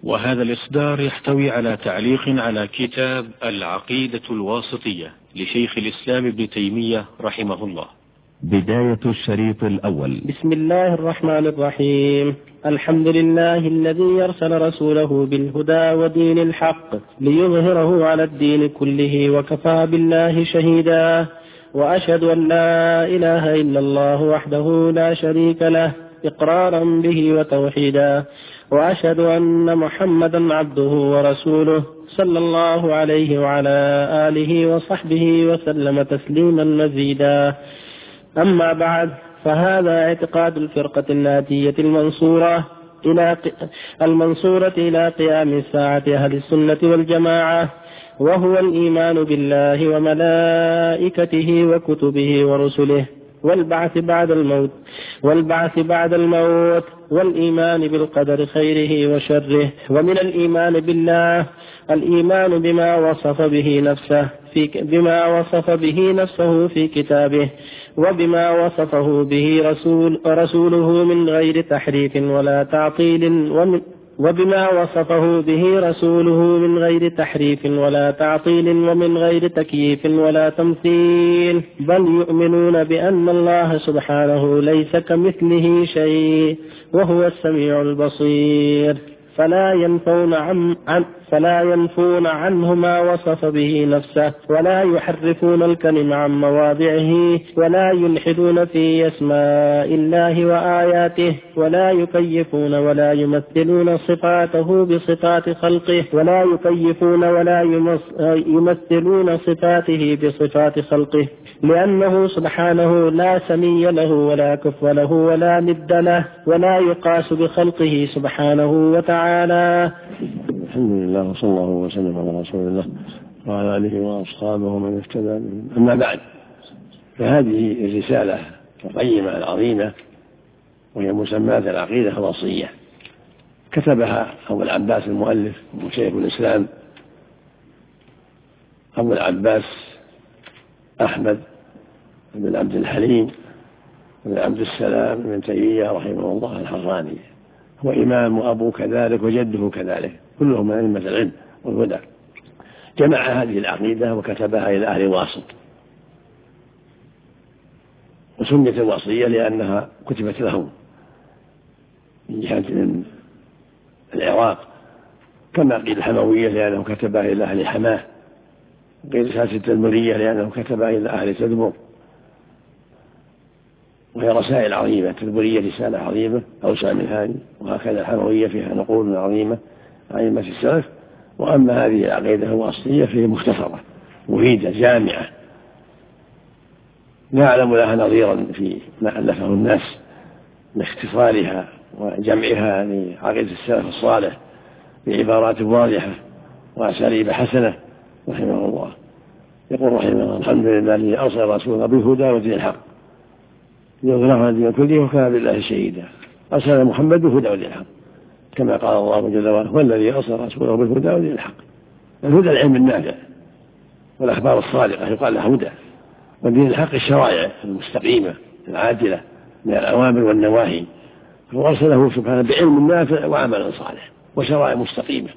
وهذا الإصدار يحتوي على تعليق على كتاب العقيدة الواسطية لشيخ الإسلام ابن تيمية رحمه الله. بداية الشريط الأول. بسم الله الرحمن الرحيم. الحمد لله الذي يرسل رسوله بالهدى ودين الحق ليظهره على الدين كله وكفى بالله شهيدا، وأشهد أن لا إله إلا الله وحده لا شريك له إقرارا به وتوحيدا، وأشهد أن محمدا عبده ورسوله صلى الله عليه وعلى آله وصحبه وسلم تسليما مزيدا. أما بعد، فهذا اعتقاد الفرقة الناجية المنصورة إلى قيام الساعة أهل السنة والجماعة، وهو الإيمان بالله وملائكته وكتبه ورسله والبعث بعد الموت والإيمان بالقدر خيره وشره. ومن الإيمان بالله الإيمان بما وصف به نفسه في كتابه، وبما وصفه به رسوله من غير تحريف ولا تعطيل، ومن غير تكييف ولا تمثيل، بل يؤمنون بأن الله سبحانه ليس كمثله شيء وهو السميع البصير، فلا ينفون عنه ما وصف به نفسه، ولا يحرفون الكلم عن مواضعه، ولا يلحدون في أسماء الله وآياته، ولا يكيفون ولا يمثلون صفاته بصفات خلقه، يمثلون صفاته بصفات خلقه، لأنه سبحانه لا سمي له ولا كف له ولا ند له، ولا يقاس بخلقه سبحانه وتعالى. الحمد لله وصلى الله وسلم على رسول الله وعلى آله وأصحابه ومن اهتدى. أما بعد، فهذه الرسالة القيمة العظيمة وهي مسماة العقيدة الواسطية كتبها أبو العباس المؤلف وشيخ الإسلام أبو العباس أحمد بن عبد الحليم بن عبد السلام بن تيمية رحمه الله الحراني، هو إمام وأبوه كذلك وجده كذلك، كلهم من أئمة العلم والهدى. جمع هذه العقيدة وكتبها إلى أهل واسط، وسميت الواسطية لأنها كتبت لهم من جهة العراق، كما قيل الحموية لأنه كتبها إلى أهل حماه، قيل ساسة التدمرية لأنه كتبها إلى أهل تدمر، وهي رسائل عظيمة. التدمرية رسالة عظيمة أوسع من هذه، وهكذا الحموية فيها نقول عظيمة أئمة السلف. وأما هذه العقيدة الواسطية فهي مختصرة مفيدة جامعة، لا أعلم لها نظيرا في ما ألفه الناس باختصارها وجمعها لعقيدة السلف الصالح بعبارات واضحة وأساليب حسنة رحمه الله. يقول رحمه الله: الحمد لله الذي أرسل رسوله بالهدى ودين الحق ليظهره على الدين كله وكفى بالله شهيدا. أرسل محمد بالهدى ودين الحق، كما قال الله جل وعلا: والذي أرسل رسوله بالهدى ودين الحق. الهدى العلم النافع والأخبار الصادقة يقال لها هدى، ودين الحق الشرائع المستقيمة العادلة من الأوامر والنواهي، فأرسله سبحانه بعلم نافع وعمل صالح وشرائع مستقيمة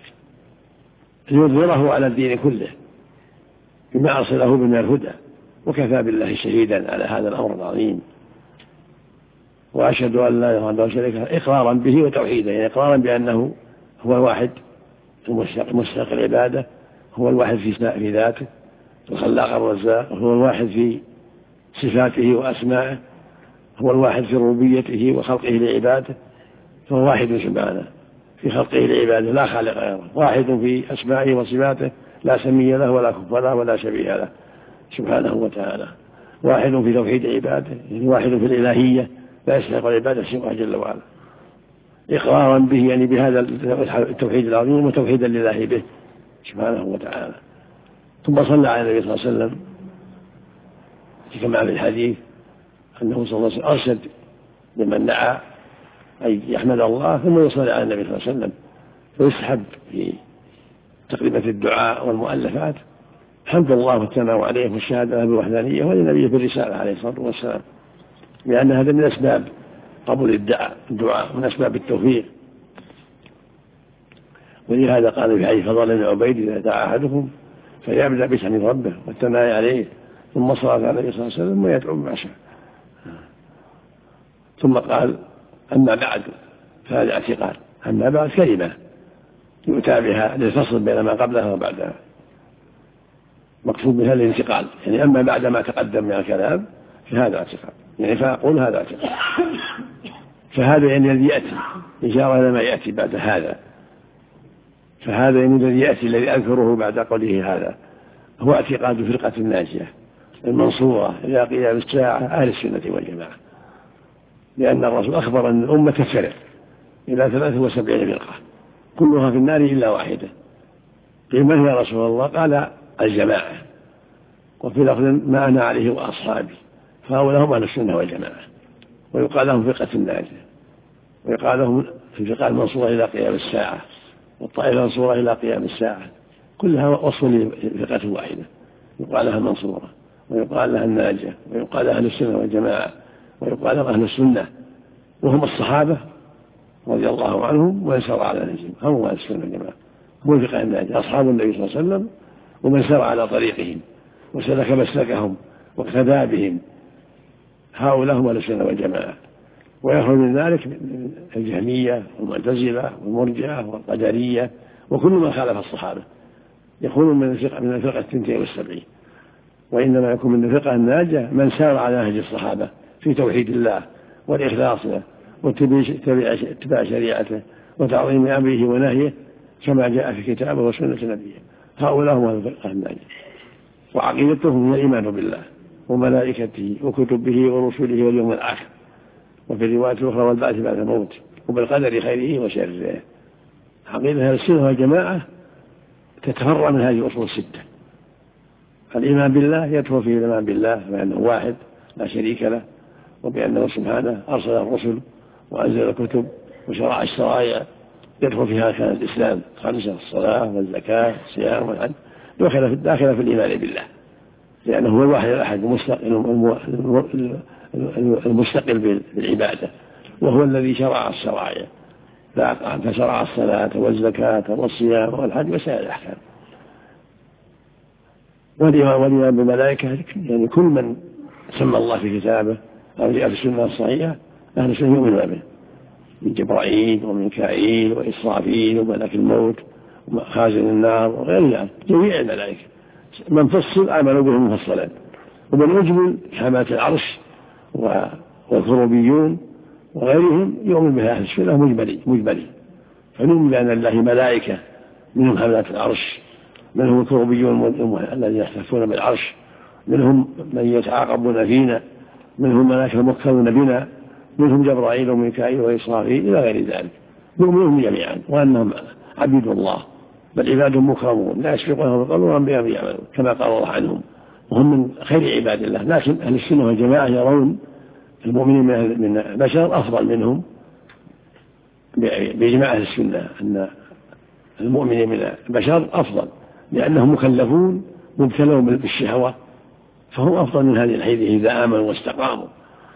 ليظهره على الدين كله بما أرسله من الهدى، وكفى بالله شهيدا على هذا الأمر العظيم. وأشهد أن لا إله إلا الله شريك له إقرارا به وتوحيدا، يعني إقرارا بأنه هو الواحد المستحق العبادة، هو الواحد في ذاته الخلاق الرزاق، هو الواحد في صفاته وأسمائه، هو الواحد في ربوبيته وخلقه لعباده، فهو واحد سبحانه في خلقه لعباده لا خالق غيره، واحد في أسمائه وصفاته لا سمي له ولا كف له ولا شبيه له سبحانه وتعالى، واحد في توحيد عباده، يعني واحد في الإلهية لا يستحق العبادة سواه جل وعلا، إقرارا به يعني بهذا التوحيد العظيم وتوحيدا لله به سبحانه وتعالى. ثم صلى على النبي صلى الله عليه وسلم كما في الحديث أنه صلى الله عليه وسلم أرشد لمن دعا أن يحمد الله ثم يصلي على النبي صلى الله عليه وسلم، فيستحب في تقديمة الدعاء والمؤلفات حمد الله والثناء عليه والشهادة له بالوحدانية ولنبيه بالرسالة عليه الصلاة والسلام، لأن هذا من أسباب قبول الدعاء من أسباب التوفيق. ولهذا قال في حديث فضل بن عبيد إذا دعا أحدكم فليبدأ بتحميد ربه والثناء عليه ثم صلى عليه الصلاة والسلام ويدعو بما شاء. ثم قال أما بعد فهذا اعتقاد. أما بعد كلمة يؤتى بها للفصل بين ما قبلها وبعدها، مقصود بها الانتقال، يعني أما بعد ما تقدم من الكلام فهذا اعتقاد، يعني فأقول هذا اعتقاد. فهذا يعني الذي يأتي إشارة إلى ما يأتي بعد هذا، فهذا يعني الذي يأتي الذي أذكره بعد قوله هذا هو اعتقاد فرقة الناجية المنصورة إلى قيام الساعة أهل السنة والجماعة، لأن الرسول أخبر أن الأمة تفترق إلى 73 فرقة كلها في النار إلا واحدة. قيل من يا رسول الله؟ قال الجماعة، وفي لفظ ما أنا عليه وأصحابي، فهؤلاء هم أهل السنة والجماعة، ويقال لهم فرقة الناجية، ويقال لهم في الفرقة المنصورة إلى قيام الساعة، والطائفة المنصورة إلى قيام الساعة، كلها وصف لفرقة واحدة، يقال لها المنصورة ويقال لها الناجية ويقال لها أهل السنة والجماعة ويقال لها أهل السنة، وهم الصحابة رضي الله عنهم ومن سار على نهجهم، هم أهل السنة والجماعة، هم الفرقة الناجية أصحاب النبي صلى الله عليه وسلم ومن سار على طريقهم وسلك مسلكهم واقتدى بهم، هؤلاء هم أهل السنة والجماعة. ويخرج من ذلك الجهمية والمعتزلة والمرجئة والقدرية وكل من خالف الصحابة، يكون من الفرقة 72. وإنما يكون من الفرقة الناجية من سار على نهج الصحابة في توحيد الله والإخلاص له واتباع شريعته وتعظيم أمره ونهيه كما جاء في كتابه وسنة نبيه، هؤلاء هم الفرقة الناجية. وعقيدتهم هي الإيمان بالله وملائكته وكتبه ورسله واليوم الآخر، وفي الرواية الأخرى والبعث بعد الموت، وبالقدر خيره وشره. عقيدة أهل السنة والجماعة تتفرع من هذه الأصول الستة. الإيمان بالله يدخل فيه الإيمان بالله بأنه واحد لا شريك له، وبأنه سبحانه أرسل الرسل وأنزل الكتب وشرع الشرائع، يدخل فيها أركان الإسلام 5، الصلاة والزكاة والصيام والحج، داخل في الإيمان بالله، لأنه هو الواحد الأحد المستقل بالعبادة، وهو الذي شرع الشرائع، فشرع الصلاة والزكاة والصيام والحج وسائر الأحكام. والإيمان بالملائكة يعني كل من سمى الله في كتابه أو جاء في السنة الصحيحة أهل السنة يؤمنون به، من جبرائيل وميكائيل وإسرافيل وملك الموت وخازن النار وغير ذلك، جميع الملائكة من فصل آمنوا بهم مفصلا، ومن أجمل حماة العرش والكروبيون وغيرهم يؤمن بها أهل السنة مجملي. فنؤمن بأن الله ملائكة منهم حماة العرش، منهم الكروبيون الذين يحتفون بالعرش، منهم من يتعاقبون فينا، منهم ملائكة الموكلون بنا، منهم جبرائيل وميكائيل وإسرافيل إلى غير ذلك، نؤمنهم جميعا وأنهم عبيد الله، بل عباد مكرمون لا يسبقونهم بالقول وهم بهم يعملون كما قال الله عنهم، وهم من خير عباد الله. لكن أهل السنة والجماعة يرون المؤمنين من البشر أفضل منهم بإجماع أهل السنة، أن المؤمنين من البشر أفضل لأنهم مكلفون مبتلون بالشهوة، فهم أفضل من هذه الحيث إذا آمنوا واستقاموا.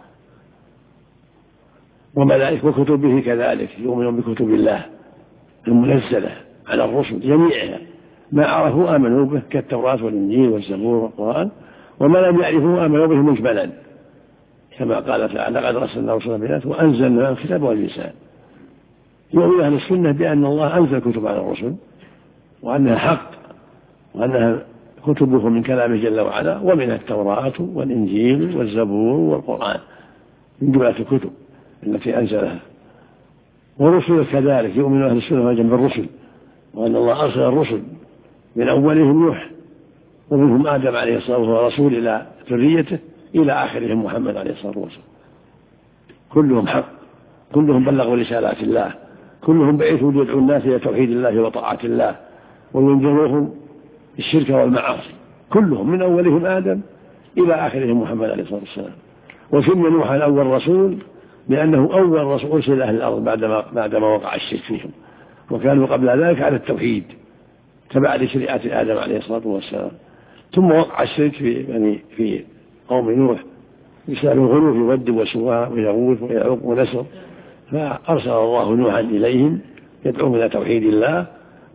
وملائكة وكتبه كذلك يؤمنون بكتب الله المنزلة على الرسل جميعها، ما عرفوا آمنوا به كالتوراة والإنجيل والزبور والقرآن، وما لم يعرفوا آمنوا به مجملا كما قال تعالى لقد أرسلنا رسلا بالآيات وأنزلنا الكتاب والميزان. يؤمن أهل السنة بأن الله أنزل كتب على الرسل وأنها حق وأنها كتبه من كلامه جل وعلا، ومنها التوراة والإنجيل والزبور والقرآن من جملة الكتب التي أنزلها. ورسل كذلك يؤمن أهل السنة والجماعة بالرسل، وأن الله أرسل الرسل من أولهم نوح ومنهم آدم عليه الصلاة والسلام رسول إلى ذريته إلى آخرهم محمد عليه الصلاة والسلام، كلهم حق، كلهم بلغوا رسالات الله، كلهم بعثوا ليدعوا الناس إلى توحيد الله وطاعة الله وينذروهم الشرك والمعاصي، كلهم من أولهم آدم إلى آخرهم محمد عليه الصلاة والسلام. وسمي نوح الأول رسول لأنه أول رسول أرسل أهل الأرض بعدما وقع الشرك فيهم، وكانوا قبل ذلك على التوحيد تبع لشريعة آدم عليه الصلاة والسلام، ثم وقع الشرك في قوم نوح بسبب الغلو في ود وسواع ويغوث ويعوق ونسر، فأرسل الله نوحا إليهم يدعوهم إلى توحيد الله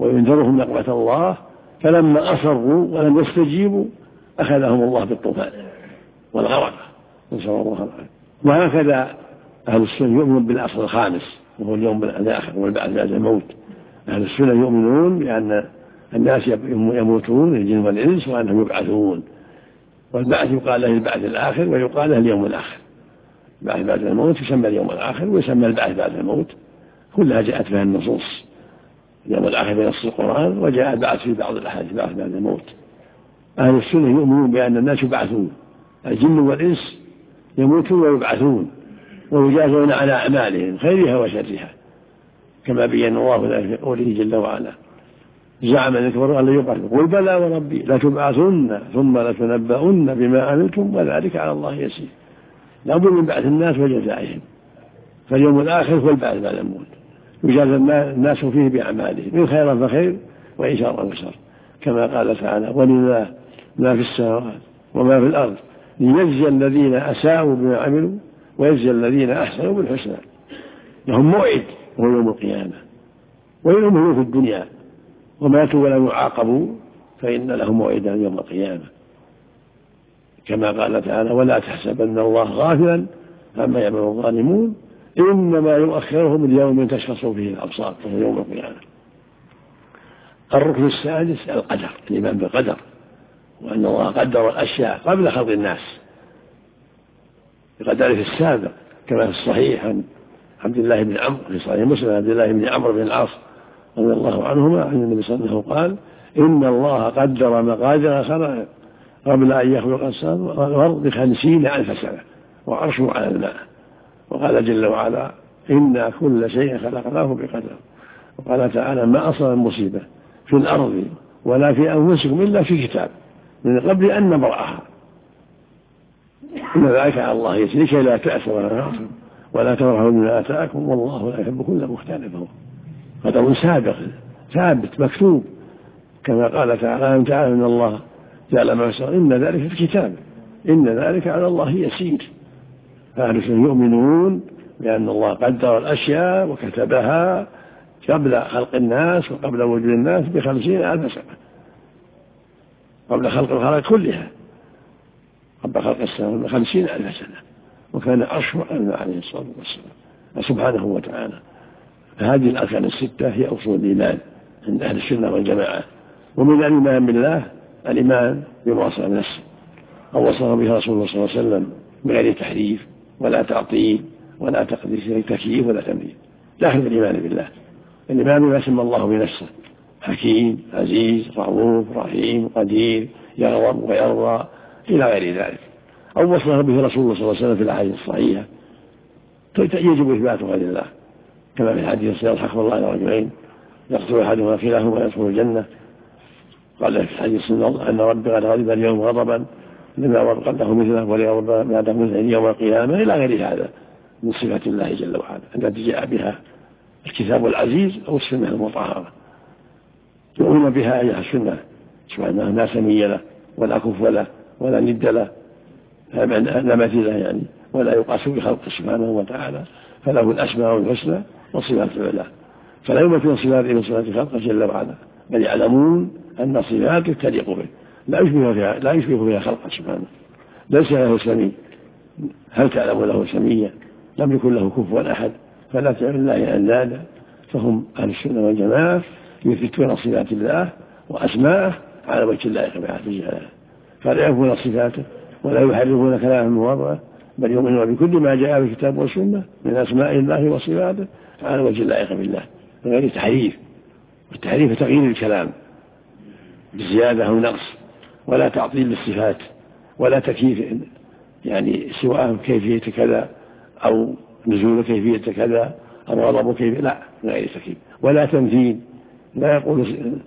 وينذرهم نقمة الله، فلما أصروا ولم يستجيبوا أخذهم الله بالطوفان والغرق، نسأل الله العافية. وهكذا أهل السنة يؤمنون بالأصل الخامس وهو اليوم الآخر والبعث بعد الموت. أهل السنة يؤمنون بأن الناس يموتون الجن والإنس وأنهم يبعثون، والبعث يقال له البعث الآخر ويقال له اليوم الآخر. البعث بعد الموت يسمى اليوم الآخر ويسمى البعث بعد الموت، كلها جاءت فيها النصوص. اليوم الآخر بنص القرآن، وجاء البعث في بعض الأحاديث بعث بعد الموت. أهل السنة يؤمنون بأن الناس يبعثون، الجن والإنس يموتون ويبعثون ويجازون على أعمالهم خيرها وشرها، كما بين الله ذلك في قوله جل وعلا: زعم من كفروا أن لا يبعثوا قل بلى وربي لتبعثن ثم لتنبؤن بما عملتم وذلك على الله يسير. لابد من بعث الناس وجزائهم، فاليوم الآخر هو البعث بعد الموت، يجازى الناس فيه بأعمالهم، إن خيرا فخير وإن شرا فشر، كما قال تعالى: ولله ما في السماوات وما في الأرض ليجزي الذين أساءوا بما عملوا ويجزي الذين أحسنوا بالحسنى. لهم موعد وهو يوم القيامة، وإنهم في الدنيا وماتوا ولم يعاقبوا فإن لهم موعدا يوم القيامة، كما قال تعالى: ولا تحسبن الله غافلا عما يعمل الظالمون إنما يؤخرهم اليوم تشخص فيه الأبصار، وهو يوم القيامة. الركن السادس القدر، الإيمان بالقدر، وأن الله قدر الأشياء قبل خلق الناس بقدره السابق، كما في الصحيح عن عبد الله بن عمرو في صحيح مسلم عبد الله بن عمرو بن العاص رضي الله عنهما عن النبي صلى الله عليه وسلم قال: إن الله قدر مقادير الخلائق قبل أن يخلق الأرض ب50,000 سنة وعرشه على الماء. وقال جل وعلا: إنا كل شيء خلقناه بقدر. وقال تعالى: ما أصاب مصيبة في الأرض ولا في أنفسكم إلا في كتاب من قبل أن نبرأها إن ذلك على الله يسير، لكي لا تأسوا ولا تحزنوا ولا تفرحوا بما آتاكم والله لا يحب كل مختال فخور. قدر سابق ثابت مكتوب، كما قال تعالى: أن تعالى من الله جعل ما يسر إن ذلك في الكتاب إن ذلك على الله يسير. فأهل السنة يؤمنون بأن الله قدر الأشياء وكتبها قبل خلق الناس وقبل وجود الناس ب50,000 سنة، قبل خلق الخلق كلها، قبل خلق السماء ب50,000 سنة، وكان عرشه على الماء عليه الصلاة والسلام سبحانه وتعالى. هذه الأركان الستة هي أصول الإيمان عند أهل السنة والجماعة. ومن الإيمان بالله الإيمان بما وصف بنفسه أو وصف به رسول الله صلى الله عليه وسلم بغير تحريف ولا تعطيل ولا تقديس تكييف ولا تمثيل، داخل الإيمان بالله. الإيمان بما سمى الله بنفسه: حكيم، عزيز، رؤوف، رحيم، قدير، يغضب ويرضى إلى غير ذلك، أو وصف به رسول الله صلى الله عليه وسلم في الأحاديث الصحيحة يجب إثبات غير الله، كما في الحديث: يضحك الله إلى رجلين يقتل أحدهما أخاه ويدخل الجنة. قال في الحديث أن ربي قد غضب اليوم غضبا لما غضب له مثله وليغضب بعده مثله يوم القيامة، إلى غير هذا من صفات الله جل وعلا التي جاء بها الكتاب العزيز أو السنة المطهرة. يؤمن بها أهل السنة سبحانه لا سمي له ولا كفو له ولا ند له لا مثيل له يعني، ولا يقاس بخلقه سبحانه وتعالى، فله الأسماء الحسنى والصفات العلى، فلا يمثل صفاته من صفات خلقه جل وعلا، بل يعلمون أن صفاته تليق به لا يشبه فيها خلقه سبحانه. ليس له سمي، هل تعلم له سميا؟ لم يكن له كفوا أحد، فلا تعلم الله أندادا. فهم أهل السنة والجماعة يثبتون صفات الله وأسماءه على وجه اللائق بجلاله، فلا يعرفون صفاته ولا يحرفون كلامه من وضعه، بل يؤمنون بكل ما جاء في الكتاب والسنة من أسماء الله وصفاته على وجه اللائق بالله من غير تحريف. والتحريف تغيير الكلام بزيادة أو نقص، ولا تعطيل للصفات ولا تكييف، يعني سواء كيفية كذا أو نزول كيفية كذا أو غضب كيفية، لا من غير تكييف، ولا تمثيل، لا يقول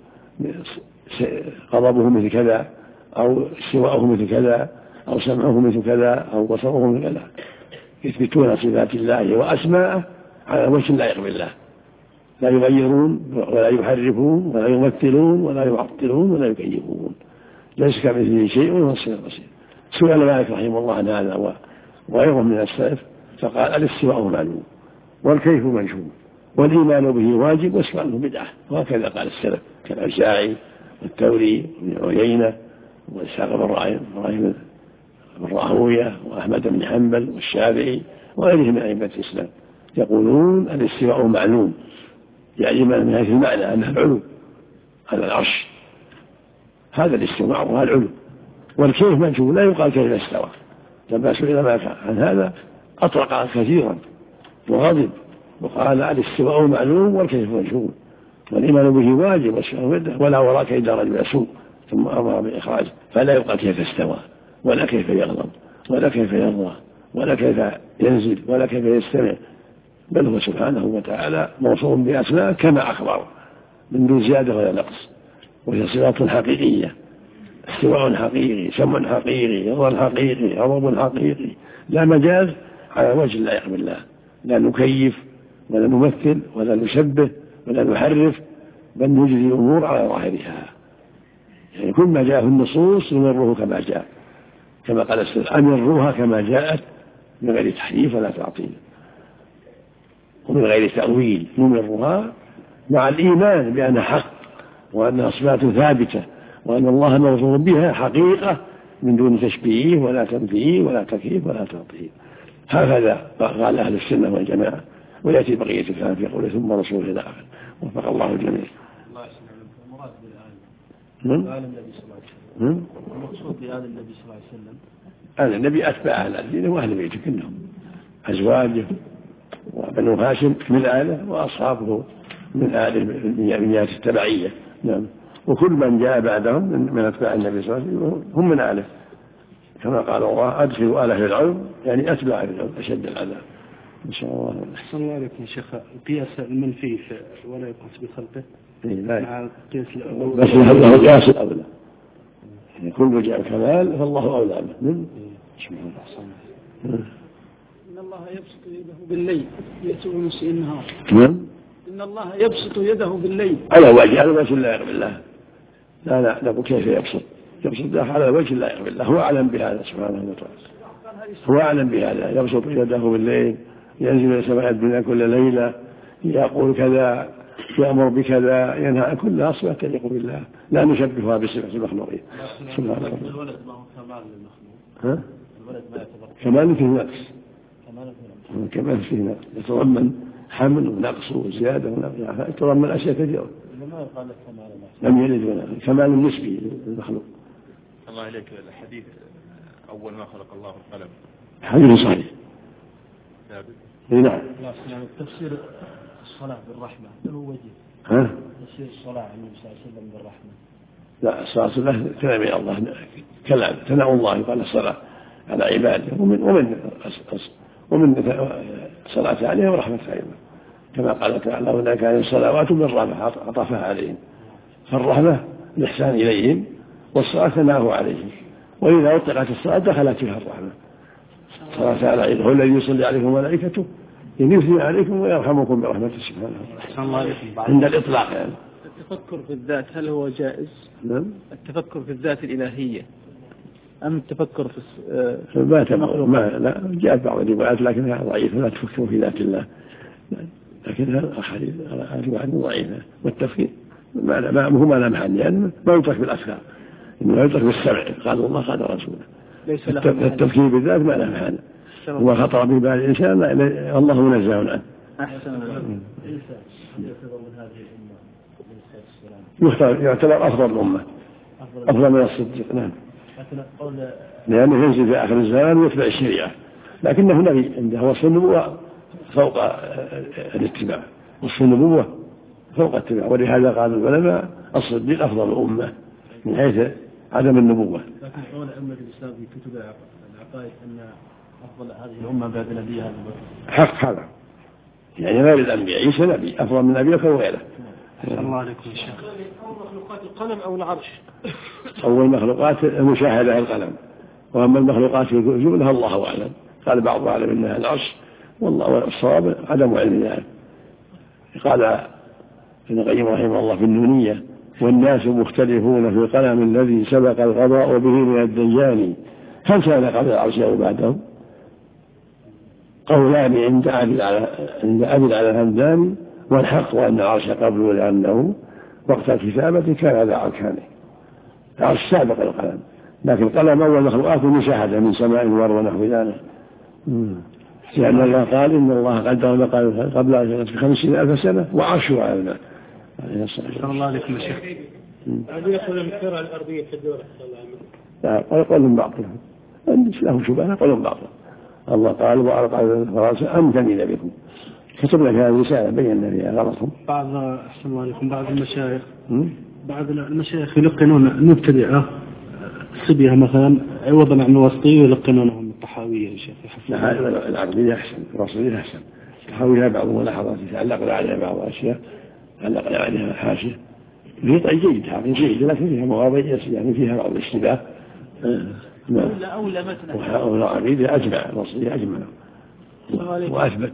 غضبه مثل كذا أو سواءه مثل كذا أو سمعه مثل كذا أو بصره مثل كذا. يثبتون صفات الله وأسماءه على وجه اللائق بالله، لا يغيرون ولا يحرفون ولا يمثلون ولا يعطلون ولا يكيفون، ليس كمثله شيء وهو السميع البصير. سئل مالك رحمه الله عن هذا وغيره من السلف فقال: الاستواء معلوم والكيف مجهول والإيمان به واجب وسؤاله بدعة، وهكذا قال السلف كالأوزاعي والثوري وابن عيينة وإسحاق بن راهويه وأحمد بن حنبل والشافعي وغيرهم من أئمة الإسلام يقولون الاستواء معلوم، يعني من حيث المعنى أنه العلو على العرش، هذا الاستواء وهذا العلو، والكيف مجهول لا يقال كيف استوى. لما سئل ما عن هذا أطرق كثيرا وغضب وقال الاستواء معلوم والكيف مجهول والإيمان به واجب ولا وراك إلا رجل يسوء، ثم أمر بإخراجه، فلا يقال كيف استوى ولا كيف يغضب ولا كيف يرضى ولا كيف ينزل ولا كيف يستمع، بل هو سبحانه وتعالى موصوف بأسماء كما أخبر من دون زيادة ولا نقص، وهي صفات حقيقية، استواء حقيقي، سمع حقيقي، رضا حقيقي، غضب حقيقي، لا مجاز على وجه لا يقبل الله، لا نكيف ولا نمثل ولا نشبه ولا نحرف، بل نجري الأمور على ظاهرها، يعني كل ما جاء في النصوص نمره كما جاء، كما قال السلف أمروها كما جاءت من غير تحريف ولا تعطيل ومن غير تأويل، نمرها مع الإيمان بأنها حق وأنها صفات ثابتة وأن الله موصوف بها حقيقة من دون تشبيه ولا تمثيل ولا تكييف ولا تعطيل. هكذا قال أهل السنة والجماعة، ويأتي بقية الكلام في قوله ثم رسوله إلى آخره. وفق الله الجميع. المقصود بآل النبي صلى الله عليه وسلم آل النبي أتباع أهل الدين وأهل بيته كلهم، أزواجه وبنو هاشم من آله وأصحابه من آله من جهة التبعية. نعم. وكل من جاء بعدهم من أتباع النبي صلى الله عليه وسلم هم من آله، كما قال الله أدخلوا آله العلم، يعني أتباع العلم أشد العذاب إن شاء الله. أحسن الله عليكم يا شيخ. قياس المنفي ولا يقاس بخلقه مع قياس الأول، بس هذا قياس الأولى، يعني كل جاء كمال فالله أولى به. إن الله يبسط يده بالليل يأتي بنصف النهار. إن الله يبسط يده بالليل على وجه لا يقبل الله. لا نقول كيف يبسط على وجه لا يقبل الله، هو أعلم بهذا سبحانه وتعالى، هو أعلم بهذا، يبسط يده بالليل، ينزل إلى سماء الدنيا كل ليلة، يقول كذا، يأمر بكذا، ينهى، كلها صفات تليق بالله، لا نشبهها بصفة المخلوقين. سبحان الله. الولد ما هو كمال للمخلوق. الولد ما يعتبر كمال فيه نقص، كمال فيه نقص، يتضمن حمل ونقص وزيادة ونقص، يتضمن أشياء كثيرة. لم يلد ولا كمال نسبي للمخلوق. الله عليك. الحديث أول ما خلق الله القلم حديث صحيح. نعم. تفسير الصلاة بالرحمة له وجه. تفسير الصلاة عن النبي صلى الله عليه وسلم بالرحمة. لا، الصلاة له كلام الله، كلام ثناء الله قال الصلاة على عباده، ومن صلاة عليهم ورحمة عليهم، كما قال تعالى هناك كان الصلوات بالرحمة عطفها عليهم، فالرحمة الإحسان إليهم والصلاة ثناءه عليهم، وإذا أطلقت الصلاة دخلت فيها الرحمة. صلاة على عباده هو الذي يصلي عليكم وملائكته يثني عليكم ويرحمكم برحمته سبحانه عند الإطلاق. يعني التفكر في الذات هل هو جائز؟ نعم. التفكر في الذات الإلهية أم التفكر في لا جاءت بعض الروايات لكنها ضعيفة، لا تفكروا في ذات الله، لكنها روايات ضعيفة، والتفكير ما لا محل، يعني ما يترك بالأفكار، إنما يترك بالسمع، قال الله قال رسوله. التفكير بالذات ما له محل، وما خطر به بال الإنسان الله منزه عنه. أحسن. يعتبر أفضل الأمة، أفضل من الصديق. نعم. لأنه ينزل في آخر الزمان ويتبع الشريعة، لكنه نبي عنده وصف النبوة فوق الاتباع، وصف النبوة فوق الاتباع، ولهذا قال العلماء الصديق أفضل الأمة من حيث عدم النبوة. لكن قول أئمة الإسلام في كتب العقائد أن أفضل هذه الأمة بعد نبيها حق هذا، يعني غير الأنبياء، عيسى نبي أفضل من نبي وغيره. الله عليكم يا شيخ. أول مخلوقات القلم أو العرش؟ أول مخلوقات المشاهدة القلم، وأما المخلوقات الجملة الله أعلم، قال بعض أعلم أنها العرش، والله الصواب عدم علم ذلك. قال ابن القيم رحمه الله في النونية: والناس مختلفون في القلم الذي سبق القضاء به من الديان، هل كان قبل العرش أو بعده؟ قولان عند أبي على الهمداني، والحق وأن العرش قبله لأنه وقت الكتابة كان ذا أركانه، العرش سابق القلم، لكن القلم أول مخلوقات مشاهدة من سماء والأرض ونحو ذلك، لأن الله قال إن الله قدر المقام قبل 50,000 سنة وعرشه على الماء. صلى الله عليكم يا شيخ. هذه يقول الكرة الأرضية في الدولة لا قولهم بعضهم لهم شبهة قولهم بعضهم. الله قال وأرقى الفراس أم تميل بكم، كتبنا في هذه الرسالة بينا فيها غلطهم. أحسن الله عليكم بعض المشايخ يلقنون المبتدعة صبيها مثلا عوضا عن الوسطية يلقنونهم الطحاوية يا شيخ. لا العقلية أحسن، الوسطية أحسن. الطحاوية بعض ملاحظات يتعلق عليها بعض الأشياء، تعلق عليها حاشية في جيد حقيقي جيد، لكن فيها مغابية يعني فيها بعض الاشتباه. أولى متن والعقيدة أجمع، الوسطية أجمع وأثبت.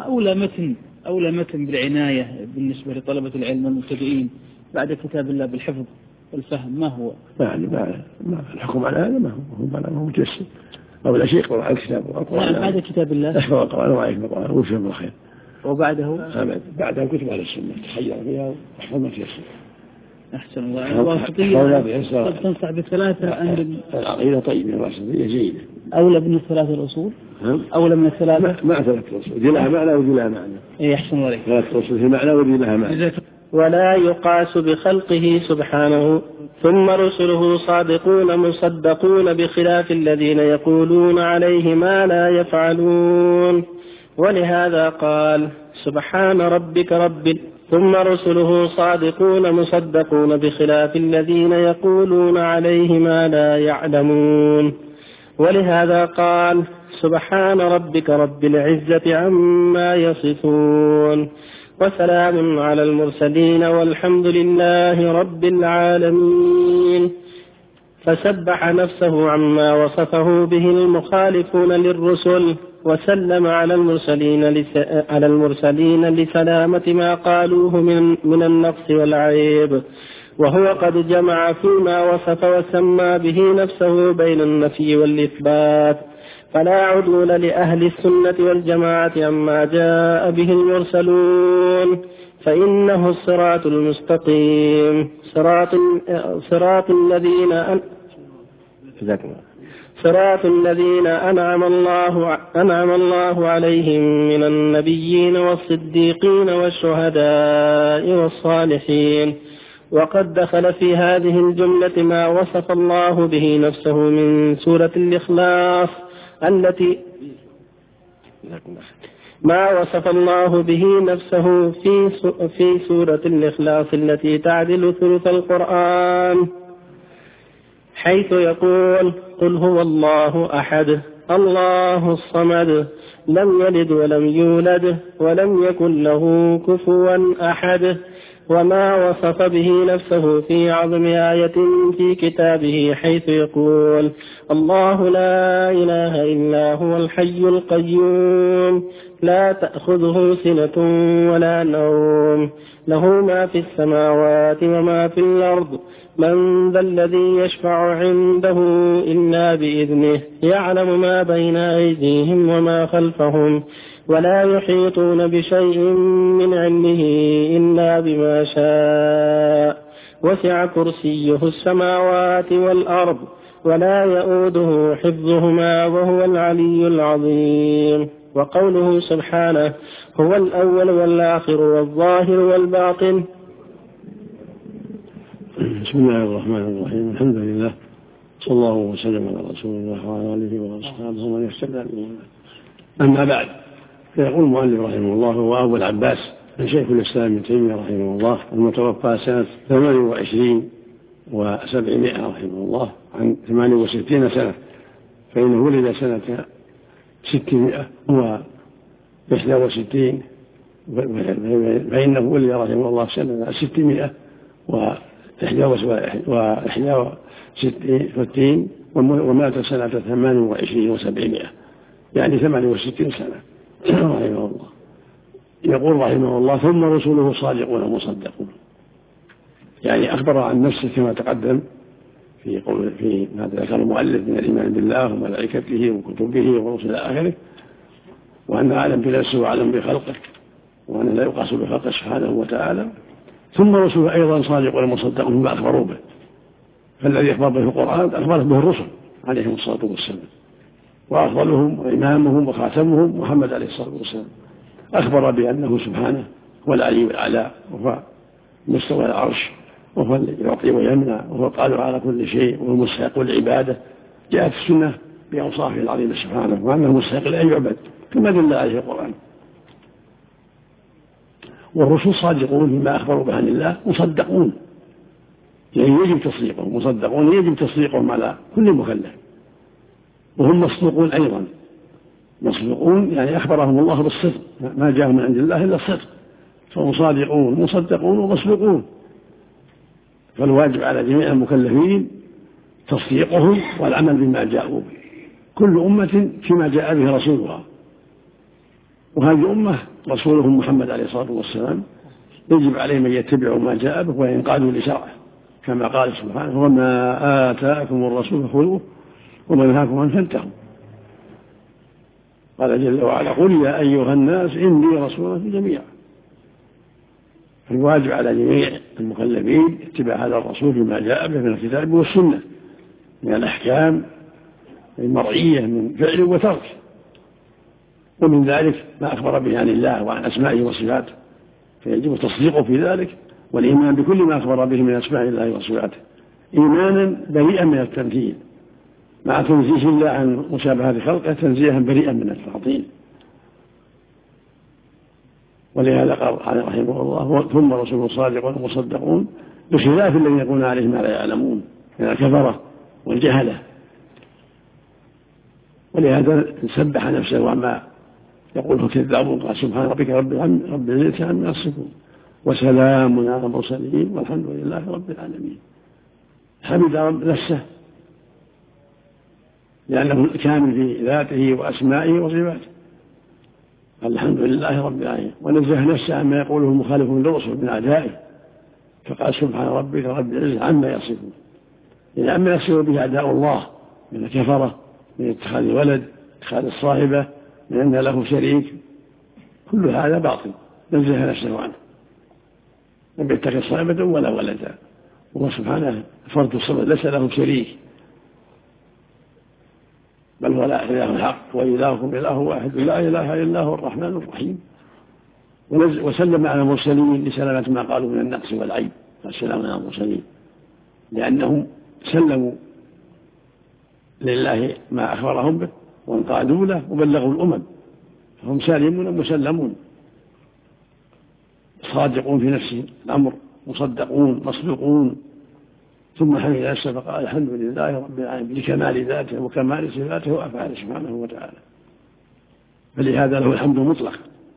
أولى متن بالعناية بالنسبة لطلبة العلم المبتدئين بعد كتاب الله بالحفظ والفهم ما هو؟ ما الحكم على هذا ما هو مجسد أو لا شيء يقرأ على الكتاب نعم بعد كتاب الله أحفظ القرآن وعيش القرآن وفهم الخير. وبعده بعدها كتب على السنة تخير فيها أحفظ ما تيسر. أحسن الله. الواسطية تنصح بالثلاثة عند العقيدة طيبة، الواسطية جيدة. أولى من الثلاثة الأصول؟ أولى من الثلاثة؟ مع ثلاثة أصول دي لها معنى ودي لها معنى. إيه أحسن الله عليك. ثلاثة أصول في معنى ودي لها معنى. ولا يقاس بخلقه سبحانه. ثم رسله صادقون مصدقون بخلاف الذين يقولون عليه ما لا يفعلون. ولهذا قال سبحان ربك ثم رسله صادقون مصدقون بخلاف الذين يقولون عليه ما لا يعلمون. ولهذا قال سبحان ربك رب العزة عما يصفون وسلام على المرسلين والحمد لله رب العالمين. فسبح نفسه عما وصفه به المخالفون للرسل وسلم على المرسلين لسلامة ما قالوه من النقص والعيب، وهو قد جمع فيما وصف وسمى به نفسه بين النفي والإثبات، فلا عدول لأهل السنة والجماعة عما جاء به المرسلون، فإنه الصراط المستقيم صراط الذين أنعم الله عليهم من النبيين والصديقين والشهداء والصالحين. وقد دخل في هذه الجملة ما وصف الله به نفسه من سورة الإخلاص ما وصف الله به نفسه في سورة الإخلاص التي تعدل ثلث القرآن، حيث يقول قل هو الله أحد الله الصمد لم يلد ولم يولد ولم يكن له كفوا أحد. وما وصف به نفسه في عظم آية في كتابه حيث يقول الله لا إله إلا هو الحي القيوم لا تأخذه سنة ولا نوم له ما في السماوات وما في الأرض من ذا الذي يشفع عنده إلا بإذنه يعلم ما بين أيديهم وما خلفهم ولا يحيطون بشيء من علمه إلا بما شاء وسع كرسيه السماوات والأرض ولا يؤوده حفظهما وهو العلي العظيم. وقوله سبحانه هو الأول والآخر والظاهر والباطن. بسم الله الرحمن الرحيم الحمد لله صلى الله وسلم على رسول الله وعلى آله وأصحابه ومن اهتدى بهداه. أما بعد، فيقول المؤلف رحمه الله هو أبو العباس شيخ الإسلام ابن تيمية رحمه الله المتوفى سنة 28 و700 رحمه الله عن 68 سنة، فإنه ولد سنة 661 فإنه ولد رحمه الله سنة 661 ومات سنة 28 و700 يعني 68 سنة رحمه الله. يقول رحمه الله ثم رسله صادقون مصدقون، يعني أخبر عن نفسه كما تقدم في ما ذكر المؤلف من الإيمان بالله وملائكته وكتبه ورسل آخره، وأن أعلم بنفسه وأعلم بخلقه وأن لا يقاس بخلقه سبحانه وتعالى. ثم رسوله أيضا صادق ومصدق بما أخبروا به، فالذي أخبر به القرآن أخبر به الرسل عليهم الصلاة والسلام، وأفضلهم وإمامهم وخاتمهم محمد عليه الصلاة والسلام أخبر بأنه سبحانه هو العلي الأعلى، وهو مستوى العرش، وهو يعطي ويمنع، وهو القادر على كل شيء، وهو مستحق العبادة. جاءت السنة بأوصافه العظيمة سبحانه، وأنه مستحق لأن يعبد كما دل عليه القرآن. والرسل صادقون فيما أخبروا به عن الله، مصدقون يعني يجب تصديقهم، مصدقون يجب تصديقهم على كل مكلف، وهم مصدوقون أيضا. مصدوقون يعني أخبرهم الله بالصدق، ما جاء من عند الله إلا الصدق، فهم صادقون مصدقون ومصدوقون. فالواجب على جميع المكلفين تصديقهم والعمل بما جاءوا به، كل أمة فيما جاء به رسولها، وهذه أمة رسولهم محمد عليه الصلاة والسلام يجب عليهم أن يتبعوا ما جاء به وينقادوا لشرعه، كما قال سبحانه: وما آتاكم الرسول فخذوه وما نهاكم عنه فانتهوا. قال جل وعلا: قل يا أيها الناس إني رسول الله جميعا. فالواجب على جميع المكلفين اتباع هذا الرسول بما جاء به من الكتاب والسنة من الأحكام المرعية من فعل وترك، ومن ذلك ما أخبر به عن الله وعن أسمائه وصفاته، فيجب تصديقه في ذلك والإيمان بكل ما أخبر به من أسماء الله وصفاته إيمانا بريئا من التمثيل، مع تنزيه الله عن مشابهة خلقه تنزيها بريئا من التعطيل. ولهذا قال رحمه الله: ثم رسول صادقون ومصدقون بخلاف الذين يقولون عليه ما لا يعلمون من الكفرة والجهلة. ولهذا سبح نفسه وما يقوله كذابون، قال: سبحان ربك رب العزة عما يصفون وسلام على المرسلين والحمد لله رب العالمين. حمد رب نفسه لأنه كامل في ذاته وأسمائه وصفاته، الحمد لله رب العالمين. ونزه نفسه عما يقوله المخالفون للرسل من أعدائه، فقال: سبحان ربك رب العزة عما يصفون، يعني عما يصف به أعداء الله من الكفرة، من اتخاذ ولد، اتخاذ الصاحبة، من أن له شريك، كل هذا باطل، نزه نفسه عنه، لم يتخذ صاحبة ولا ولدا، وهو سبحانه فرد الصمد ليس له شريك، بل هو لا إله الحق وإلهكم إله واحد لا إله إلا هو الرحمن الرحيم. وسلم على المرسلين لسلامة ما قالوا من النقص والعيب، فالسلام على المرسلين لأنهم سلموا لله ما أخبرهم به وانقادوا له وبلغوا الأمم، فهم سالمون مسلمون صادقون في نفس الأمر، مصدقون مصدوقون. ثم حمد نفسه فقال: الحمد لله رب العالمين، لكمال ذاته وكمال صفاته وأفعاله سبحانه وتعالى، فلهذا له الحمد مطلق.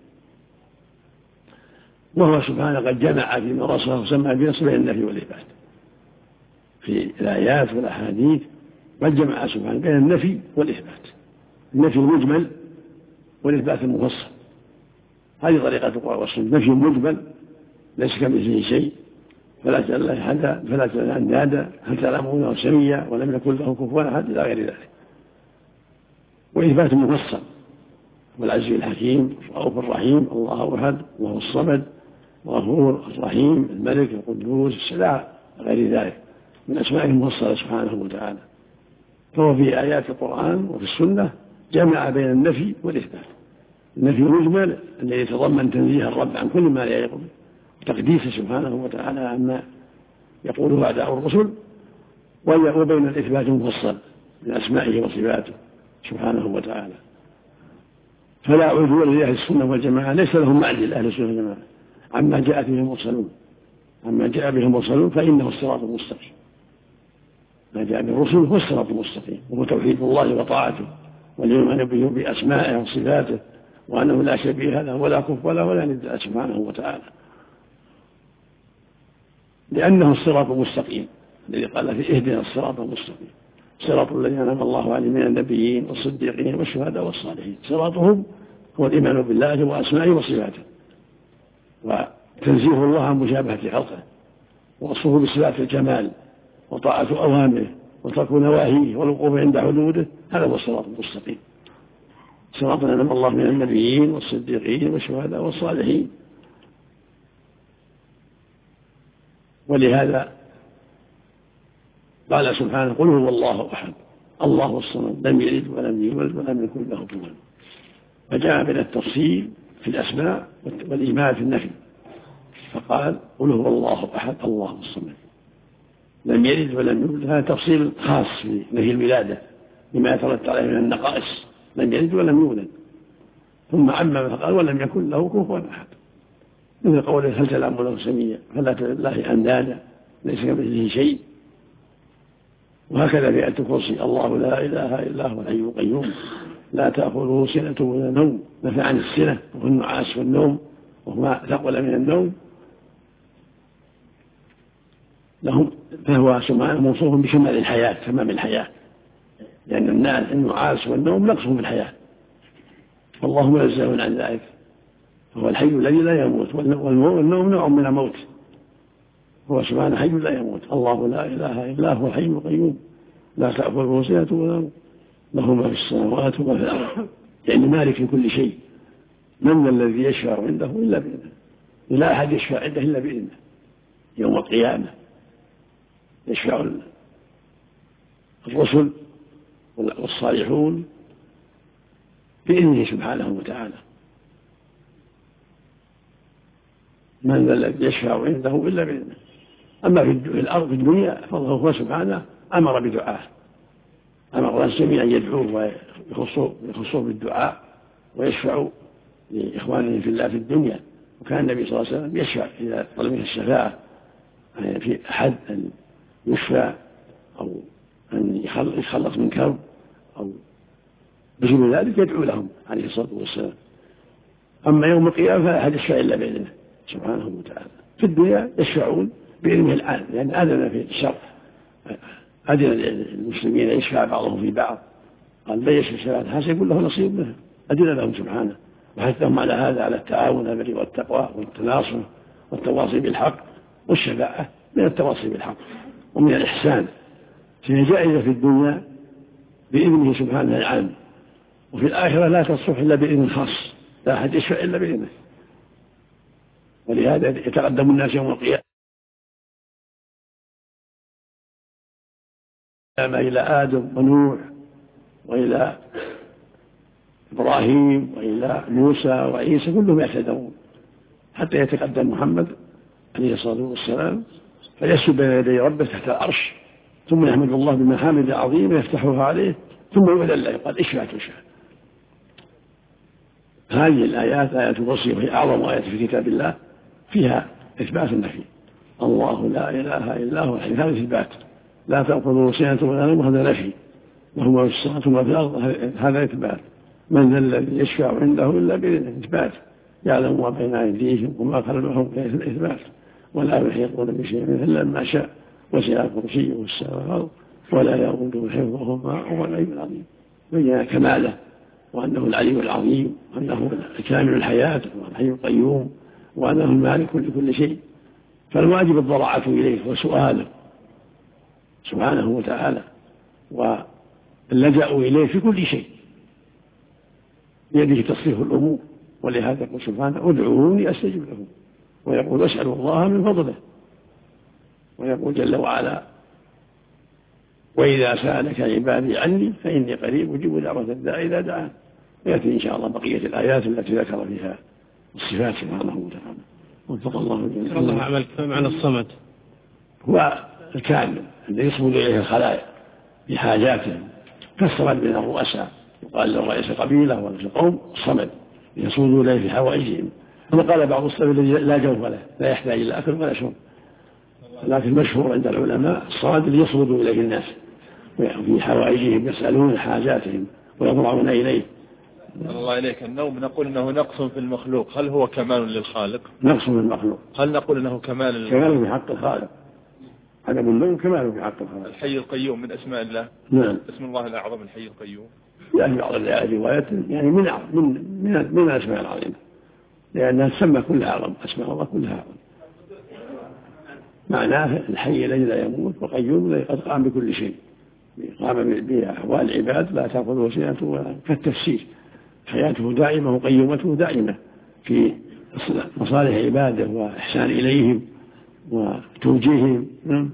وهو سبحانه قد جمع فيما وصفه وسمى بنص بين النفي والإثبات في الآيات والأحاديث، قد جمع سبحانه بين النفي والإثبات، النفي المجمل والإثبات المفصل. هذه طريقة القرآن والسنة: نفي مجمل ليس كمثله شيء، فلا تجعل الله أحدا، فلا تجعل أندادا، هل تعلمونه سميا ولم يكن له كفوا أحد، إلى غير ذلك. وإثبات مفصل: والعزيز الحكيم الرؤوف الرحيم، الله أحد، الله الصمد، الغفور الرحيم، الملك القدوس السلام، غير ذلك من أسمائه المفصلة سبحانه وتعالى. فهو في آيات القرآن وفي السنة جمع بين النفي والإثبات: النفي المجمل الذي يتضمن تنزيه الرب عن كل ما لا يليق به وتقديسه سبحانه وتعالى عما يقوله أعداء الرسل، وبين الإثبات المفصل من أسمائه وصفاته سبحانه وتعالى. فلا عدول لأهل السنة والجماعة، ليس لهم معدل أهل السنة والجماعة عما جاء به المرسلون، عما جاء به المرسلون فإنه الصراط المستقيم. ما جاء به الرسل هو الصراط المستقيم، وهو توحيد الله وطاعته والإيمان به بأسمائه وصفاته، وأنه لا شبيه له ولا كف ولا ند سبحانه وتعالى، لأنه الصراط المستقيم الذي قال فيه: اهدنا الصراط المستقيم صراط الذين أنعم الله عليهم من النبيين والصديقين والشهداء والصالحين. صراطهم هو الإيمان بالله وأسمائه وصفاته، وتنزيه الله عن مشابهة خلقه، ووصفه بصفات الكمال، وطاعة أوامره، وترك نواهيه، والوقوف عند حدوده. هذا هو الصراط المستقيم. صراط أنعم الله من النبيين والصديقين والشهداء والصالحين. ولهذا قال سبحانه قل هو الله أحد الله الصمد لم يلد ولم يولد ولم يكن له كفوا، فجاء من التفصيل في الأسماء والإيمان في النفي، فقال قل هو الله أحد الله الصمد لم يلد ولم يولد. هذا تفصيل خاص في نفي الولادة لما يترتب عليه من النقائص، لم يلد ولم يولد. ثم عمم فقال ولم يكن له كفوا أحد، مثل قوله هل تعلم له سميا فلا تجعل الله أندادا ليس كمثله شيء. وهكذا في آية الكرسي الله لا إله إلا هو الحي القيوم لا تأخذه سنة ولا نوم، نفى عن السنة وهو النعاس والنوم وهما ثقل من النوم، فهو سبحانه موصوف بكمال الحياة تمام الحياة، لأن النعاس والنوم نقص في الحياة، والله منزه عن ذلك، هو الحي الذي لا يموت، والنوم نوع من الموت، هو سبحانه حي لا يموت. الله لا إله إلا هو الحي القيوم لا تأخذه سنة ولا نوم له ما في السماوات وما في الأرض، يعني مالك لكل شيء. من الذي يشفع عنده إلا بإذنه، لا أحد يشفع عنده إلا بإذنه يوم القيامة، يشفع الرسل والصالحون بإذنه سبحانه وتعالى. من الذي يشفع عنده إلا بإذنه. أما في الأرض في الدنيا فالله سبحانه أمر بدعاه، أمر الجميع أن يدعوه ويخصوه بالدعاء ويشفع لإخوانه في الله في الدنيا. وكان النبي صلى الله عليه وسلم يشفع إذا طلب منه الشفاعة يعني في أحد أن يشفع أو أن يخلص من كرب أو بجمل ذلك يدعو لهم عليه الصلاة والسلام. أما يوم القيامة فلا أحد يشفع إلا بإذنه سبحانه وتعالى. في الدنيا يشفعون بإذنه الآن، لأن أذن في الشرع، أذن المسلمين يشفع بعضهم في بعض، قال من يشفع شفاعة حسنة يكون له نصيب منها، أذن لهم سبحانه وحثهم على هذا، على التعاون على البر والتقوى والتناصر والتواصي بالحق، والشفاعة من التواصي بالحق ومن الإحسان، فهي جائزة في الدنيا بإذنه سبحانه العام، وفي الآخرة لا تصلح إلا بإذن خاص، لا أحد يشفع إلا بإذنه. ولهذا يتقدم الناس يوم القيامة إلى آدم ونوح وإلى إبراهيم وإلى موسى وعيسى، كلهم يهتدون حتى يتقدم محمد عليه الصلاة والسلام فيسجد بين يدي ربه تحت العرش، ثم يحمد الله بمحامد عظيمة يفتحها عليه، ثم يؤذن له يقال اشفع تشفع. هذه الآيات آيات الوصية وهي أعظم آيات في كتاب الله، فيها إثبات النفي، الله لا إله إلا هو الحي، هذا إثبات، لا تأخذه سنة ولا نوم هذا نفي، له ما في السماوات وما في الأرض هذا إثبات. من ذا الذي يشفع عنده إلا بإذنه إثبات، يعلم ما بين أيديهم وما خلفهم إثبات، ولا يحيطون بشيء من إلا ما شاء، وسع كرسيه السماوات والأرض ولا يؤوده حفظهما وهو العلي العظيم. بين كماله وأنه العلي العظيم وأنه كامل الحياة والحي القيوم وأنه المالك لكل شيء، فالواجب الضراعة إليه وسؤاله سبحانه وتعالى واللجأ إليه في كل شيء، بيده تصريف الأمور. ولهذا يقول سبحانه ادعوني أستجب لكم، ويقول اسألوا الله من فضله، ويقول جل وعلا وإذا سألك عبادي عني فإني قريب أجيب دعوة الداعي إذا دعان. ويأتي إن شاء الله بقية الآيات التي ذكر فيها الصفات سبحانه وتعالى. وفق الله جل الله عملك. معنى الصمد هو الكامل الذي يصمد إليه الخلائق بحاجاتهم، كالصمد بين الرؤساء، يقال له رئيس قبيلة ورئيس قوم صمد يصمدوا إليه في حوائجهم. ثم قال بعض السلف الذي لا جوف له لا يحتاج إلى أكل ولا شرب، لكن المشهور عند العلماء الصمد الذي يصمد إليه الناس في حوائجهم، يسألون حاجاتهم ويضرعون إليه. الله إليك. النوم نقول أنه نقص في المخلوق، هل هو كمال للخالق؟ نقص في المخلوق. هل نقول أنه كمال في حق الخالق؟ عدم النوم كمال في حق الخالق. الحي القيوم من أسماء الله. نعم. اسم الله الأعظم الحي القيوم. يعني بعض الروايات يعني من الأسماء العظيمة، لأنها تسمى كلها أعظم، أسماء الله كلها أعظم. معناه الحي الذي لا يموت وقيوم الذي قد قام بكل شيء، قام بأحوال العباد لا تأخذه سنة ولا كالتفسير حياته دائمة وقيومته دائمة في مصالح عباده وإحسان إليهم وتوجيههم.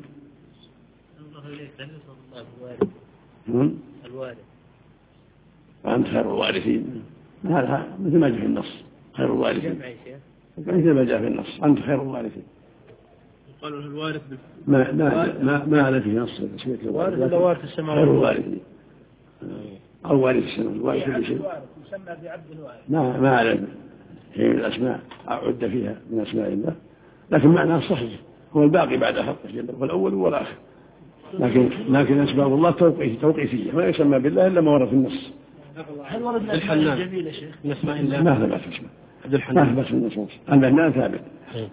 الوارث وأنت خير الوارثين، هذا مثل ما جاء في النص، خير الوارثين مثل ما جاء في النص، أنت خير الوارثين. قالوا الوارث ما هذا في نص وارث السماوات خير الوارثين أو وارث السماوات، الوارث كل شيء يسمى بعبد الوارث. ما أعلم هي من الأسماء أعد فيها من أسماء الله، لكن معناه صحيح، هو الباقي بعد خلقه جل وعلا، والأول والآخر. لكن أسباب الله توقيفية، ما يسمى بالله إلا ما ورد في النص. هل ورد الأسماء الجميلة يا شيخ؟ من أسماء الله ما ثبت اسمه عبد الحنان، ما ثبت في النصوص. المنان ثابت.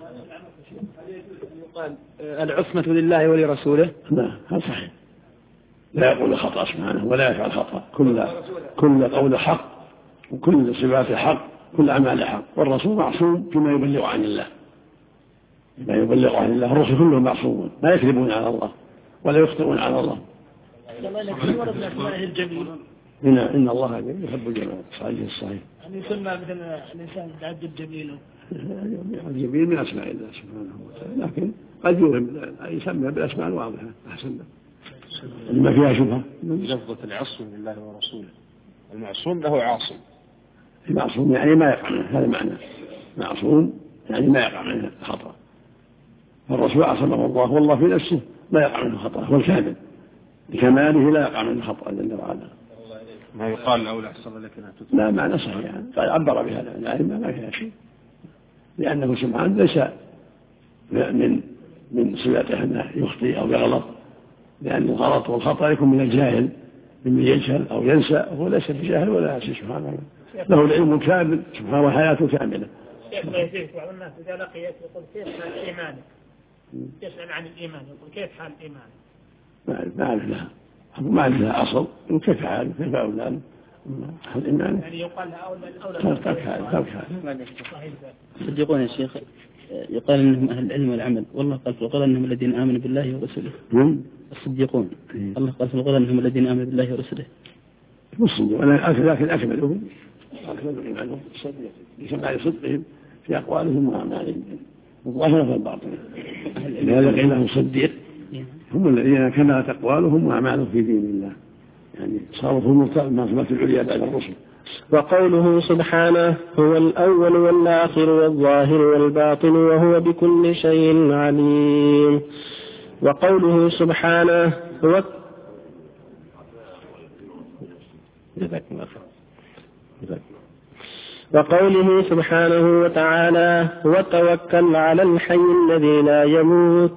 يقال العصمة لله ولرسوله. لا هذا صحيح، لا يقول خطأ سبحانه ولا يفعل خطأ، كل قول حق وكل صفات حق، كل أعمال حق، والرسول معصوم فيما يبلغ عن الله، ما يبلغ عن الله. الرسل كلهم معصومون، لا يكذبون على الله ولا يخطئون على الله. إن الله يحب الجمال الصحيح. يعني يسمى مثلا الإنسان عبد الجميل. الجميل من أسماء الله سبحانه وتعالى، لكن قد يوهم يسمى بالأسماء الواضحة أحسن لما فيها شبهة. لفظة العصم لله ورسوله، المعصوم له عاصم. المعصوم يعني ما يقع منه، هذا معنى معصوم يعني ما يقع منه خطأ. الرسول عصمه الله، والله في نفسه لا يقع منه خطأ، هو الكامل بكماله لا يقع منه خطأ جل وعلا. ما يقال له لا أحسن لك أن تترك. لا معنى صحيح يعني. عبر بهذا العلم ما فيها شيء، لأنه سبحانه ليس من صفاته أنه يخطئ أو يغلط، لأن الغلط والخطأ يكون من الجاهل، ممن يجهل أو ينسى، هو ليس بجاهل ولا ناسي سبحانه، له العلم كامل سبحانه وحياته كاملة. بعض الناس إذا لقيت يقول كيف حال إيمانك؟ يسأل عن الإيمان يقول كيف حال إيمانك؟ ما عرف لها أصل، كيف حاله كيف أولاده الإيمان يعني يقال أولى ترك صديقون يا شيخ، يقال أنهم أهل العلم والعمل، والله قال في القرآن أنهم الذين آمنوا بالله ورسله. الصديقون الله قال في القرآن أنهم الذين آمنوا بالله ورسله. مسلم لكن أكملهم إيمانهم الصديق لكمال صدقهم في أقوالهم وأعمالهم الظاهرة والباطنة. لهذا قيل لهم صديق هم الذين كملت أقوالهم وأعمالهم في دين الله، يعني صاروا في المرتبة العليا بعد الرسل. وقوله سبحانه هو الأول والآخر والظاهر والباطن وهو بكل شيء عليم. وقوله سبحانه هو وقوله سبحانه وتعالى وتوكل على الحي الذي لا يموت.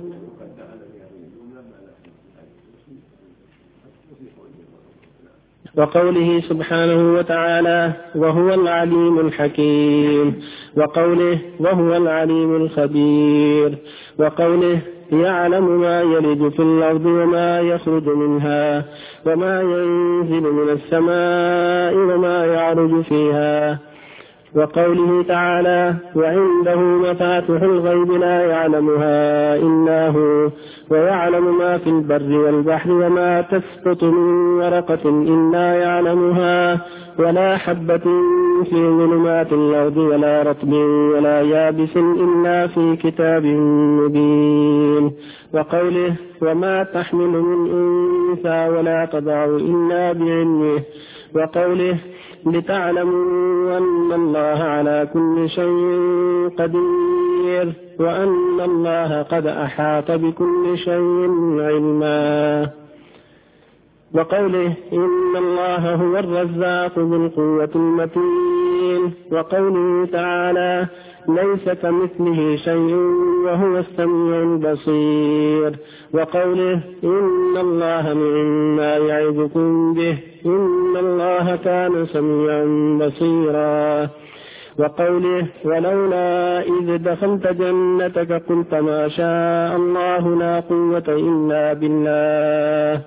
وقوله سبحانه وتعالى وهو العليم الحكيم. وقوله وهو العليم الخبير. وقوله يعلم ما يلج في الأرض وما يخرج منها وما ينزل من السماء وما يعرج فيها. وقوله تعالى وعنده مفاتح الغيب لا يعلمها إلا هو ويعلم ما في البر والبحر وما تسقط من ورقة إلا يعلمها ولا حبة في ظلمات الأرض ولا رطب ولا يابس إلا في كتاب مبين. وقوله وما تحمل من أنثى ولا تضع إلا بعلمه. وقوله لتعلموا أن الله على كل شيء قدير وأن الله قد أحاط بكل شيء علما. وقوله إن الله هو الرزاق ذو القوة المتين. وقوله تعالى ليس كمثله شيء وهو السميع البصير. وقوله إن الله مما يعظكم به إن الله كان سميعا بصيرا. وقوله ولولا إذ دخلت جنتك قلت ما شاء الله لا قوة إلا بالله.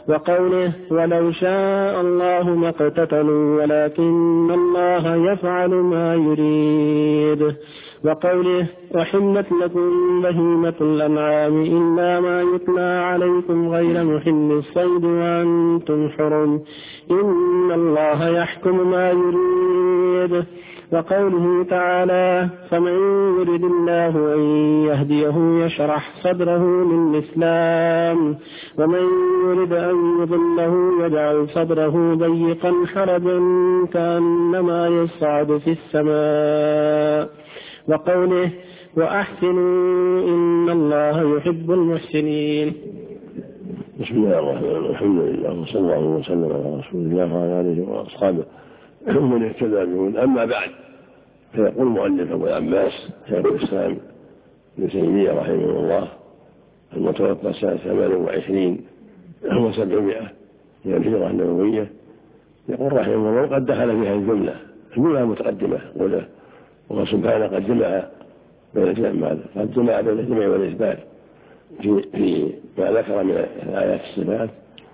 وقوله ولو شاء الله ما اقتتلوا ولكن الله يفعل ما يريد. وقوله وحلت لكم بهيمة الأنعام إلا ما يتلى عليكم غير محل الصيد وأنتم حرم إن الله يحكم ما يريد. وقوله تعالى فمن يرد الله أن يهديه يشرح صدره للإسلام ومن يرد أن يضله يجعل صدره ضيقا حرجا كأنما يصعد في السماء. وقوله وأحسنوا إن الله يحب المحسنين. بسم الله الرحمن الرحيم الحمد لله وصلى الله وسلم على رسول الله وعلى آله وأصحابه ومن اهتدى بهداهم. أما بعد فيقول المؤلف أبو العباس شيخ الإسلام ابن تيمية رحمه الله المتوفى سنة 28 و700 من الهجرة النبوية يقول رحمه الله قد دخل فيها الجملة متقدمة وهو سبحانه قد جمع بين الجمع والإثبات في ما ذكر من آيات الصفات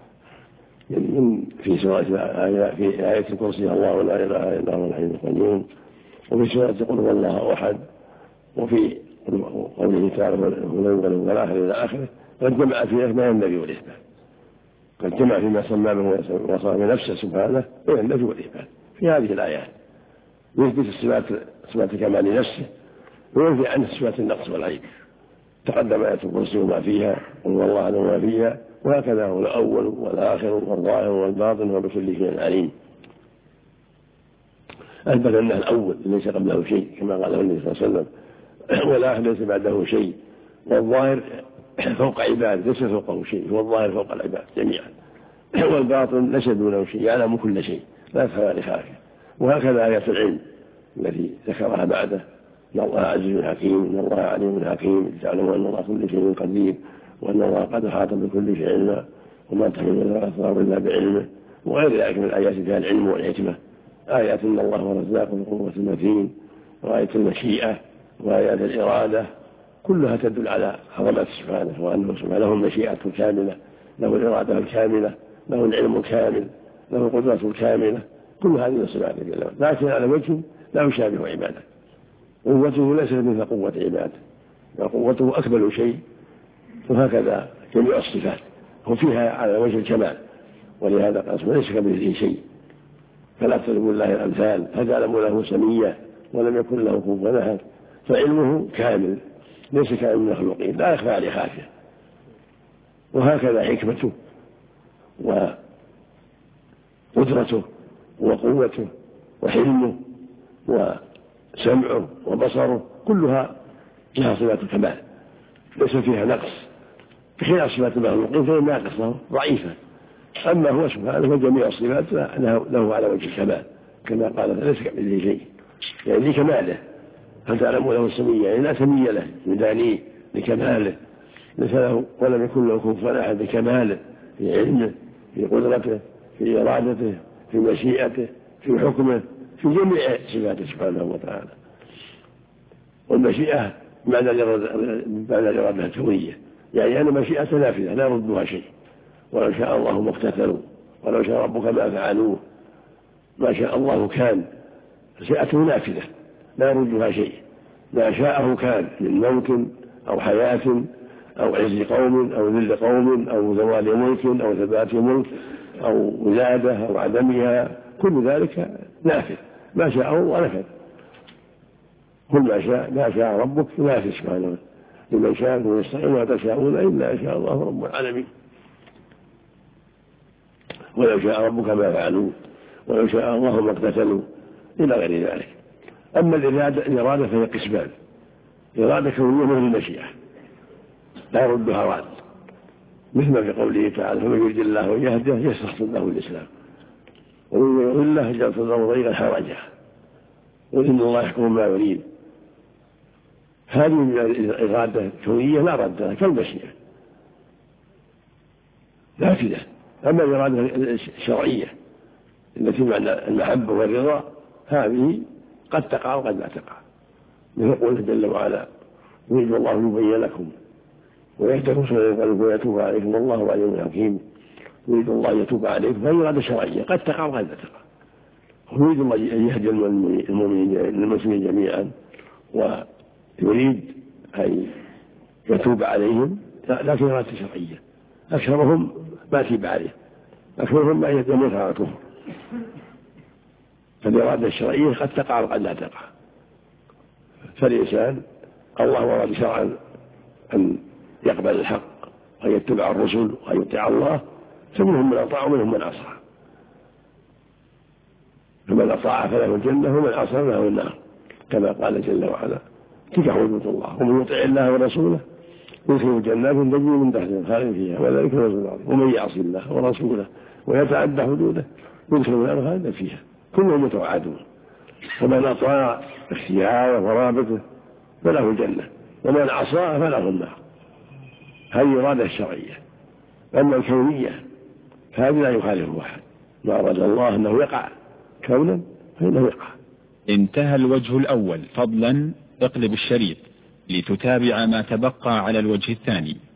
في سورة في آية الكرسي الله لا إله إلا هو الحي القيوم وفي سورة قل هو الله أحد وفي قوله تعالى والآخر إلى آخره قد جمع في ما ينبغي والإثبات قد جمع فيما سمى به وصف بنفسه سبحانه وينبغي والإثبات في هذه الآيات يثبت صفات كمال نفسه وينفي عنه صفات النقص والعيب. تقدم آية الكرسي وما فيها قل هو الله أحد وما فيها وهكذا هو الأول والآخر والظاهر والباطن وبكل شيء عليم. أثبت أنه الأول ليس قبله شيء كما قاله النبي صلى الله عليه وسلم والآخر ليس بعده شيء والظاهر فوق عباد ليس فوقه شيء والظاهر فوق العباد جميعا والباطن ليس دونه شيء يعلم كل شيء لا يخفى لخافه. وهكذا آيات العلم التي ذكرها بعده إن الله عزيز حكيم إن الله عليم حكيم تعلم أن الله كل شيء قدير وأن الله قد أحاط بكل شيء علما وما تحمل الأسرار إلا بعلمه وغير ذلك من الآيات فيها العلم والحكمة. آيات إن الله هو الرزاق وقوة المتين وآية المشيئة وآيات الإرادة كلها تدل على عظمة سبحانه وأنه سبحانه له المشيئة الكاملة له الإرادة الكاملة له العلم الكامل له القدرة الكاملة كل هذه الصفات لكن على وجه لا يشابه عباده. قوته ليست مثل قوة عباده وقوته أكمل شيء وهكذا جميع الصفات وفيها على وجه الكمال ولهذا قال ليس كمثله شيء فلا تضربوا الله الأمثال فجعلوا له سمية ولم يكن له كفوا أحد فعلمه كامل ليس كامل من المخلوقين لا يخفى عليه خافية. وهكذا حكمته وقدرته وقوته وحلمه وسمعه وبصره كلها لها صفات الكمال ليس فيها نقص بخلاف صفات المخلوقين فهي ناقصة ضعيفة. أما هو سبحانه فجميع الصفات له على وجه الكمال كما قال ليس كمثله شيء يعني لكماله هل تعلموا له السمية يعني لا سمية له يدانيه لكماله ليس له ولم يكن له كفوا أحد بكماله في علمه في قدرته في إرادته في مشيئته في حكمه في جميع صفاته سبحانه وتعالى. والمشيئة معنى الإرادة الكونية يعني أن مشيئة نافذة لا يردها شيء ولو شاء الله ما اقتتلوا ولو شاء ربك ما فعلوه ما شاء الله كان مشيئته نافذة لا يردها شيء ما شاءه كان من موت أو حياة أو عز قوم أو ذل قوم أو زوال ملك أو ثبات ملك أو ولادة أو عدمها كل ذلك نافذ ما شاءه ونفذ كل ما شاء ربك نافذ سبحانه لمن شاء ويستطيع ما تشاءون إلا إن شاء الله رب العالمين. ولو شاء ربك ما فعلوه ولو شاء الله ما اقتتلوا إلى غير ذلك. أما الإرادة فهي قسمان إرادة كونية من المشيئة لا يردها راد مثل ما في قوله تعالى فمن يريد الله يهده يشرح صدره الإسلام ومن يريد الله يجعل صدره ضيقا حرجا وإن الله يحكم ما يريد. هذه الإرادة الكونية لا رد لها كالمشيئة نافذة. أما الإرادة الشرعية التي معنى المحبة والرضا هذه قد تقع وقد لا تقع مثل قوله جل وعلا يريد الله يبين لكم ويهدكم سبل القلب ويتوب عليكم والله عليم حكيم يريد الله أن يتوب عليكم، فهي إرادة شرعية قد تقع وقد لا تقع. يريد الله أن يهدي المسلمين جميعا ويريد أن يتوب عليهم، لكن إرادة شرعية. أكثرهم ما تيب عليه، أكثرهم ما يموت على الكفر، فالإرادة الشرعية قد تقع وقد لا تقع. فالإنسان الله أراد شرعا أن يقبل الحق وأن يتبع الرسل وأن يطيع الله، فمنهم من أطاع ومنهم من عصى، فمن أطاع فله الجنة ومن عصى فله النار، كما قال جل وعلا: تلك حدود الله ومن يطع الله ورسوله يدخله جنات تجري من تحتها خالدين فيها وذلك الفوز العظيم، ومن يعص الله ورسوله ويتعدى حدوده يدخله النار خالدين فيها، كلهم متوعدون. فمن أطاع اختياره ورابطه فله الجنة، ومن عصاه فله النار. هذه إرادة الشرعية. أما الكونية فهذه لا يخالف أحد، ما أراد الله أنه يقع كونا فإنه يقع. انتهى الوجه الأول. فضلا اقلب الشريط لتتابع ما تبقى على الوجه الثاني.